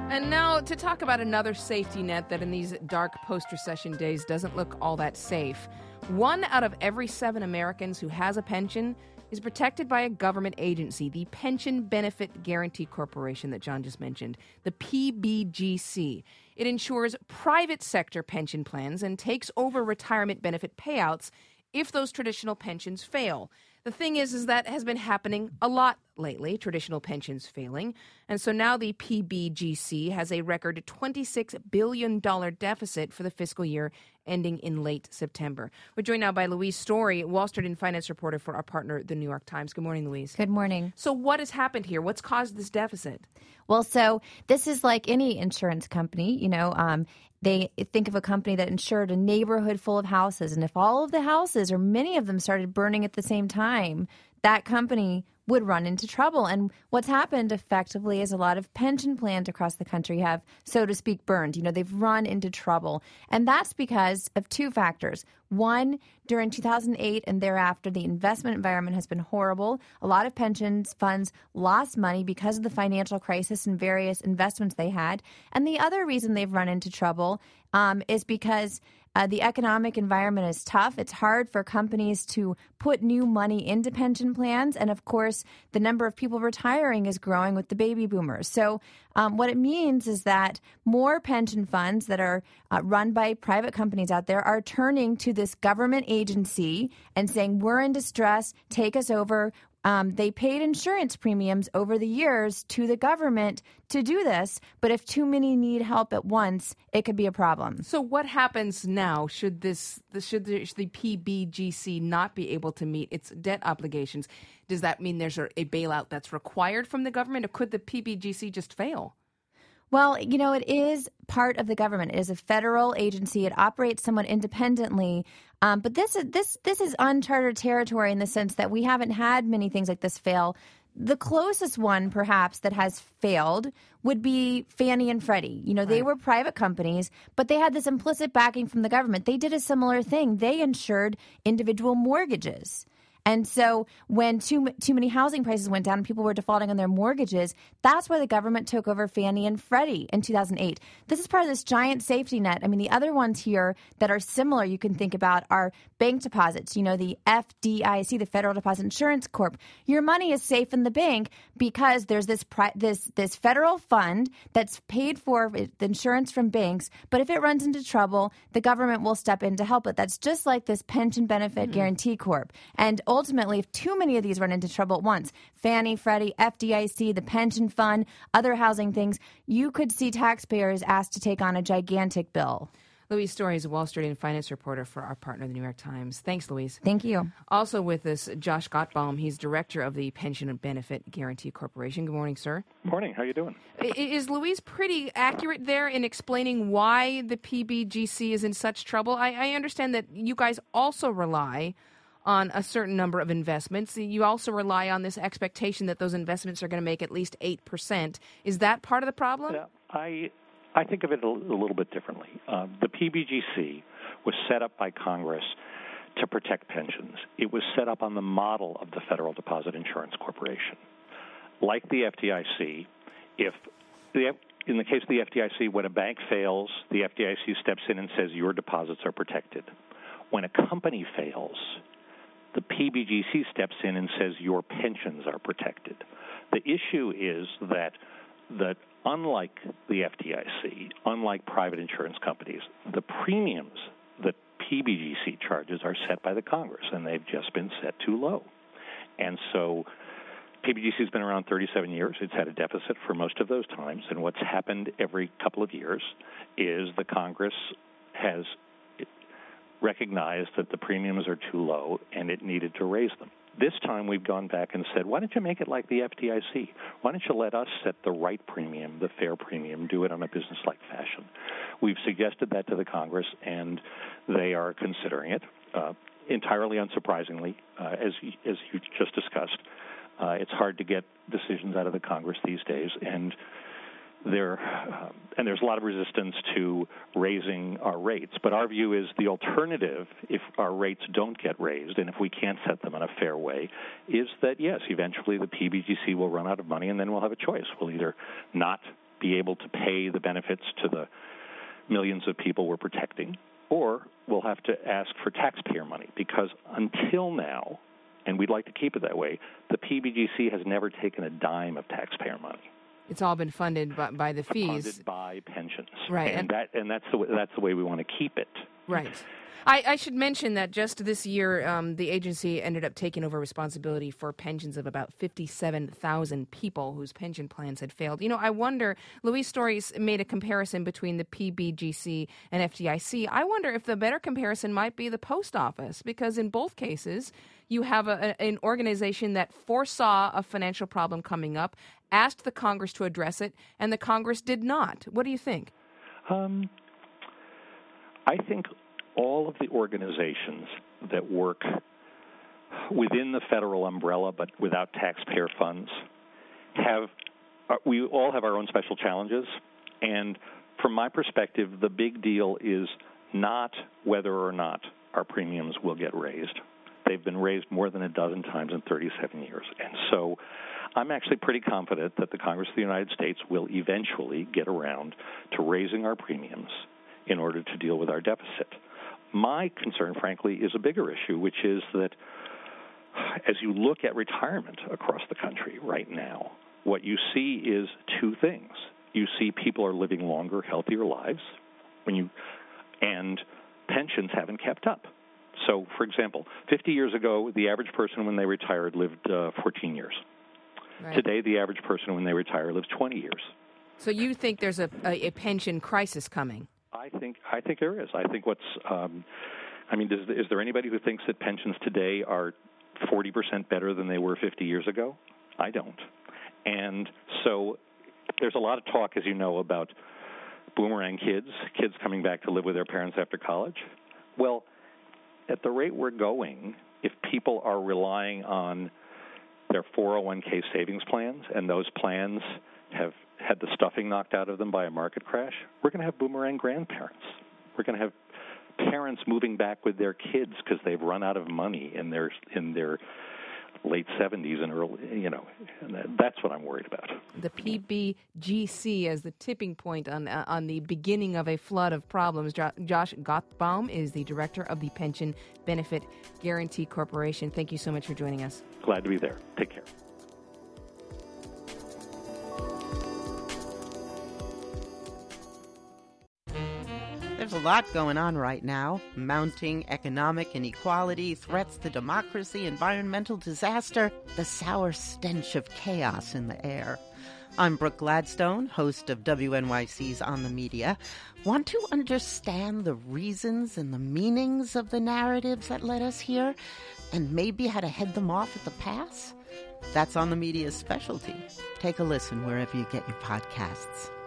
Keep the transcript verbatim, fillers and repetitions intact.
And now to talk about another safety net that in these dark post-recession days doesn't look all that safe. One out of every seven Americans who has a pension is protected by a government agency, the Pension Benefit Guaranty Corporation that John just mentioned, the P B G C. It insures private sector pension plans and takes over retirement benefit payouts if those traditional pensions fail. The thing is, is that has been happening a lot lately, traditional pensions failing. And so now the P B G C has a record twenty-six billion dollars deficit for the fiscal year ending in late September. We're joined now by Louise Story, Wall Street and finance reporter for our partner, The New York Times. Good morning, Louise. Good morning. So what has happened here? What's caused this deficit? Well, so this is like any insurance company, you know, um, they think of a company that insured a neighborhood full of houses. And if all of the houses or many of them started burning at the same time, that company would run into trouble. And what's happened effectively is a lot of pension plans across the country have, so to speak, burned. You know, they've run into trouble. And that's because of two factors. One, during two thousand eight and thereafter, the investment environment has been horrible. A lot of pensions funds lost money because of the financial crisis and various investments they had. And the other reason they've run into trouble um, is because Uh, the economic environment is tough. It's hard for companies to put new money into pension plans. And of course, the number of people retiring is growing with the baby boomers. So um, what it means is that more pension funds that are uh, run by private companies out there are turning to this government agency and saying, we're in distress, take us over. Um, they paid insurance premiums over the years to the government to do this, but if too many need help at once, it could be a problem. So what happens now? Should this, should the, should the P B G C not be able to meet its debt obligations? Does that mean there's a, a bailout that's required from the government, or could the P B G C just fail? Well, you know, it is part of the government. It is a federal agency. It operates somewhat independently. Um, but this is this this is uncharted territory in the sense that we haven't had many things like this fail. The closest one, perhaps, that has failed would be Fannie and Freddie. You know, right. They were private companies, but they had this implicit backing from the government. They did a similar thing. They insured individual mortgages. And so when too too many housing prices went down and people were defaulting on their mortgages, that's why the government took over Fannie and Freddie in two thousand eight. This is part of this giant safety net. I mean, the other ones here that are similar you can think about are bank deposits. You know, the F D I C, the Federal Deposit Insurance Corp. Your money is safe in the bank because there's this pri- this this federal fund that's paid for the insurance from banks. But if it runs into trouble, the government will step in to help it. That's just like this Pension Benefit mm-hmm. Guaranty Corp. And ultimately, if too many of these run into trouble at once, Fannie, Freddie, F D I C, the pension fund, other housing things, you could see taxpayers asked to take on a gigantic bill. Louise Story is a Wall Street and finance reporter for our partner, The New York Times. Thanks, Louise. Thank you. Also with us, Josh Gottbaum. He's director of the Pension and Benefit Guaranty Corporation. Good morning, sir. Morning. How you doing? Is Louise pretty accurate there in explaining why the P B G C is in such trouble? I, I understand that you guys also rely on a certain number of investments. You also rely on this expectation that those investments are going to make at least eight percent. Is that part of the problem? Yeah, I I think of it a, a little bit differently. Uh, the P B G C was set up by Congress to protect pensions. It was set up on the model of the Federal Deposit Insurance Corporation. Like the F D I C, if the in the case of the F D I C, when a bank fails, the F D I C steps in and says your deposits are protected. When a company fails, the P B G C steps in and says your pensions are protected. The issue is that that unlike the F D I C, unlike private insurance companies, the premiums that P B G C charges are set by the Congress, and they've just been set too low. And so P B G C has been around thirty-seven years. It's had a deficit for most of those times, and what's happened every couple of years is the Congress has recognized that the premiums are too low and it needed to raise them. This time we've gone back and said, why don't you make it like the F D I C? Why don't you let us set the right premium, the fair premium, do it on a business-like fashion? We've suggested that to the Congress, and they are considering it. Uh, entirely unsurprisingly, uh, as, as you just discussed, uh, it's hard to get decisions out of the Congress these days, and There uh, and there's a lot of resistance to raising our rates. But our view is the alternative, if our rates don't get raised and if we can't set them in a fair way, is that, yes, eventually the P B G C will run out of money and then we'll have a choice. We'll either not be able to pay the benefits to the millions of people we're protecting, or we'll have to ask for taxpayer money, because until now, and we'd like to keep it that way, the P B G C has never taken a dime of taxpayer money. It's all been funded by, by the fees. Funded by pensions. Right. And, and that and that's the way, that's the way we want to keep it. Right. I, I should mention that just this year, um, the agency ended up taking over responsibility for pensions of about fifty-seven thousand people whose pension plans had failed. You know, I wonder, Louise Stories made a comparison between the P B G C and F D I C. I wonder if the better comparison might be the post office, because in both cases, you have a, an organization that foresaw a financial problem coming up, asked the Congress to address it, and the Congress did not. What do you think? Um, I think all of the organizations that work within the federal umbrella but without taxpayer funds have, uh, we all have our own special challenges. And from my perspective, the big deal is not whether or not our premiums will get raised. They've been raised more than a dozen times in thirty-seven years. And so I'm actually pretty confident that the Congress of the United States will eventually get around to raising our premiums in order to deal with our deficit. My concern, frankly, is a bigger issue, which is that as you look at retirement across the country right now, what you see is two things. You see people are living longer, healthier lives, when you, and pensions haven't kept up. So, for example, fifty years ago, the average person when they retired lived uh, fourteen years. Right. Today, the average person when they retire lives twenty years. So you think there's a, a, a pension crisis coming? I think I think there is. I think what's um, I mean, does, is there anybody who thinks that pensions today are forty percent better than they were fifty years ago? I don't. And so there's a lot of talk, as you know, about boomerang kids, kids coming back to live with their parents after college. Well, at the rate we're going, if people are relying on their four oh one k savings plans and those plans have had the stuffing knocked out of them by a market crash, we're going to have boomerang grandparents. We're going to have parents moving back with their kids because they've run out of money in their in their late seventies and early, you know, and that, that's what I'm worried about. The P B G C as the tipping point on uh, on the beginning of a flood of problems. Jo- Josh Gottbaum is the director of the Pension Benefit Guaranty Corporation. Thank you so much for joining us. Glad to be there. Take care. There's a lot going on right now. Mounting economic inequality, threats to democracy, environmental disaster, the sour stench of chaos in the air. I'm Brooke Gladstone, host of W N Y C's On the Media. Want to understand the reasons and the meanings of the narratives that led us here, and maybe how to head them off at the pass? That's On the Media's specialty. Take a listen wherever you get your podcasts.